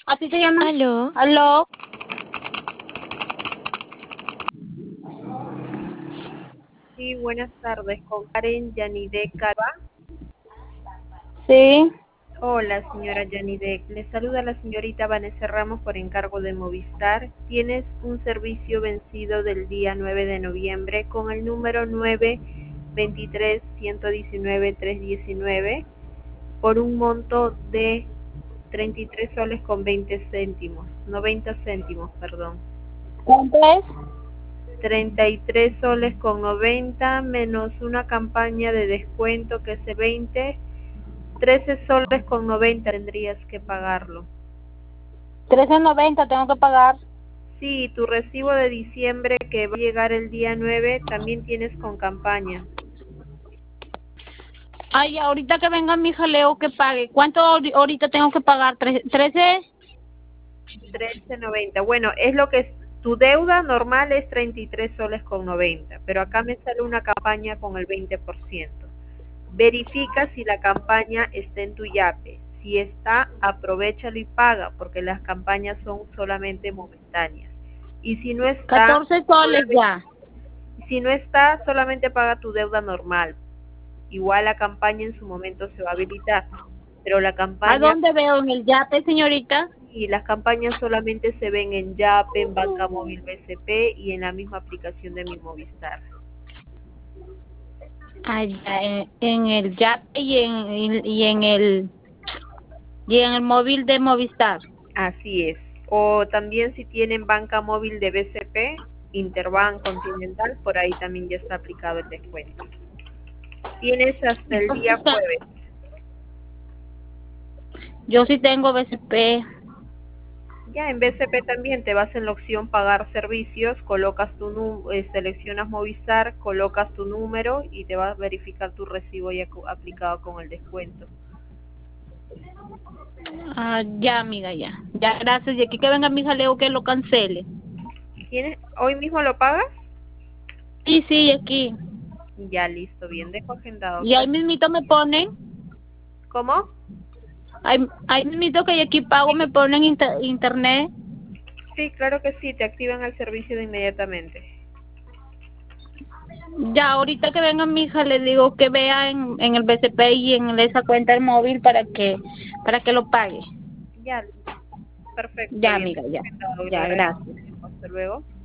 ¿A ti te llaman? ¿Aló? ¿Aló? Sí, buenas tardes, con Karen Yanide Calva. Sí. Hola, señora Yanide. Le saluda la señorita Vanessa Ramos por encargo de Movistar. Tienes un servicio vencido del día 9 de noviembre con el número 923-119-319 por un monto de 33 soles con 20 céntimos, 90 céntimos, perdón. ¿Cuánto es? 33 soles con 90 menos una campaña de descuento que es de 20, 13 soles con 90 tendrías que pagarlo. 13.90 tengo que pagar. Sí, tu recibo de diciembre que va a llegar el día 9 también tienes con campaña. Ay, ahorita que venga mi jaleo que pague. ¿Cuánto ahorita tengo que pagar? ¿13? 13.90. Bueno, es lo que es, tu deuda normal es 33 soles con 90, pero acá me sale una campaña con el 20%. Verifica si la campaña está en tu Yape. Si está, aprovéchalo y paga, porque las campañas son solamente momentáneas. Y si no está, 14 soles ya. solamente paga tu deuda normal. Igual la campaña en su momento se va a habilitar, pero la ¿A campaña dónde veo? ¿En el Yape, señorita? y las campañas solamente se ven en Yape, en Banca Móvil BCP y en la misma aplicación de Mi Movistar. Allá en el Yape y en el móvil de Movistar. Así es. O también si tienen banca móvil de BCP, Interbank, Continental, por ahí también ya está aplicado el descuento. Tienes hasta el día jueves. Yo sí tengo BCP. Ya en BCP también te vas en la opción pagar servicios, colocas seleccionas Movistar, colocas tu número y te va a verificar tu recibo ya aplicado con el descuento. Ah, ya, amiga, ya. Ya, gracias. Y aquí que venga mi jaleo que lo cancele. ¿Hoy mismo lo pagas? Sí, aquí. Ya, listo, bien, dejo agendado. Y ahí mismito me ponen, ¿Cómo? ahí mismito que aquí pago me ponen internet. Sí, claro que sí, te activan el servicio de inmediatamente. Ya, ahorita que venga mi hija le digo que vea en el BCP y en esa cuenta del móvil para que lo pague. Ya, perfecto, Ya, bien, amiga, dejo ya. agendado y le Ya, agradezco. gracias. Hasta luego.